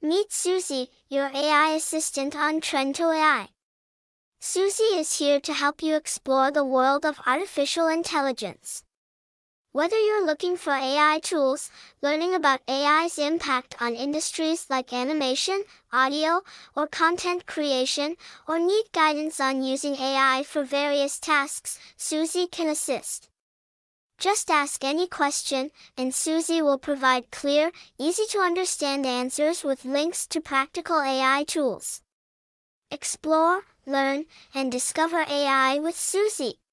Meet Suzy, your AI assistant on Trento AI. Suzy is here to help you explore the world of artificial intelligence. Whether you're looking for AI tools, learning about AI's impact on industries like animation, audio, or content creation, or need guidance on using AI for various tasks, Suzy can assist. Just ask any question, and Suzy will provide clear, easy-to-understand answers with links to practical AI tools. Explore, learn, and discover AI with Suzy.